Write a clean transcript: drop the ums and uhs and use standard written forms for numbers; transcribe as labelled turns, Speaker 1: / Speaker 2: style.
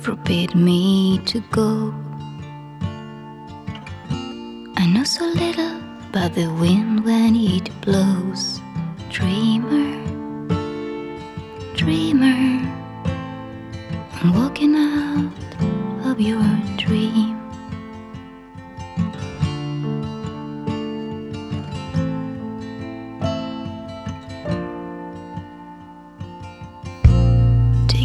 Speaker 1: forbid me to go. I know so little about the wind when it blows. Dreamer, dreamer, I'm walking out of your dream.